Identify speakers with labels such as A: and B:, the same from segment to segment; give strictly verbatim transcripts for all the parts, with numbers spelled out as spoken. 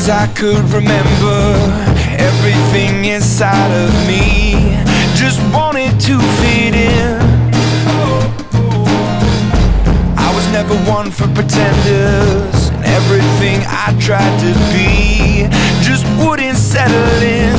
A: I could remember, everything inside of me just wanted to fit in. I was never one for pretenders, and everything I tried to be just wouldn't settle in.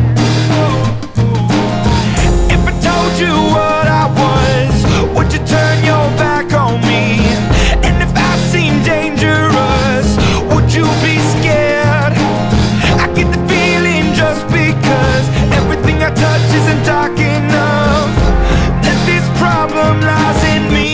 A: If I told you what I was, would you turn your back on me? And if I seemed dangerous, would you be scared? I get the feeling just because everything I touch isn't dark enough, that this problem lies in me.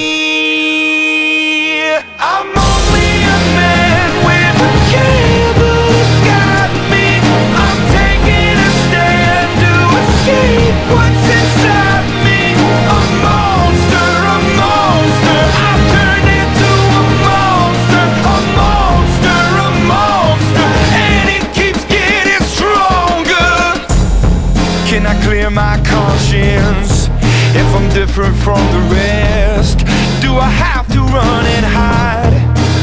A: I'm only a man with a cable that got me. I'm taking a stand to escape what's inside me. A monster, a monster, I've turned into a monster. A monster, a monster, and it keeps getting stronger. Can I clear my conscience if I'm different from the rest? Do I have to run and hide?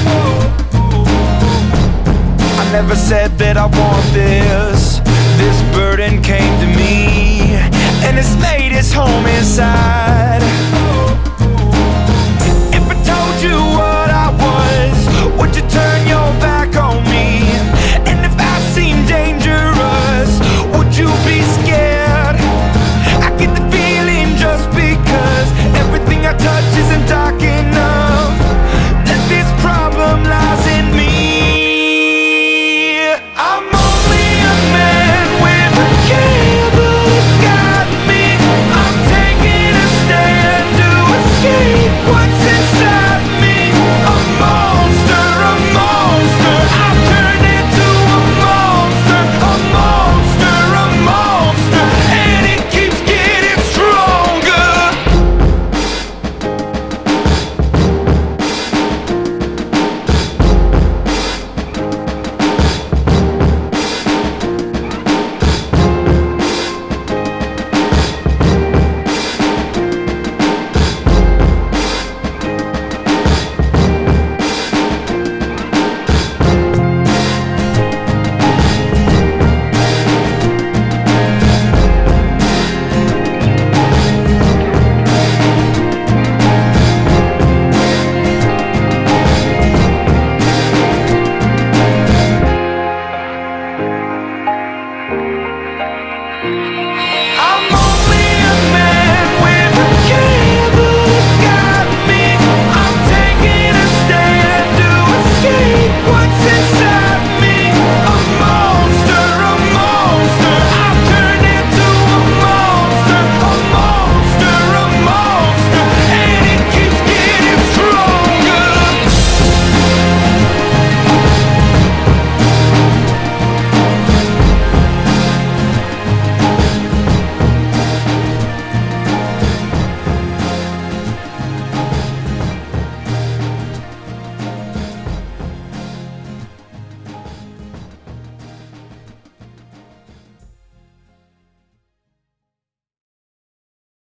A: I never said that I want this. This burden came to me, and it's made its home inside.